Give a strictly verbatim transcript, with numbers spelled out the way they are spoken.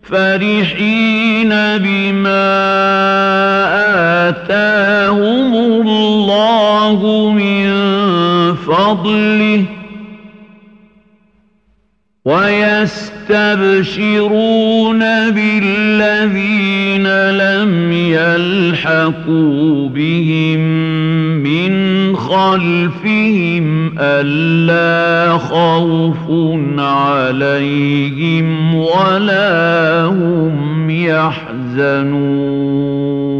فرحين بما آتاهم الله من فضله ويستبشرون بالذين لم يلحقوا بهم من خلفهم ألا خوف عليهم ولا هم يحزنون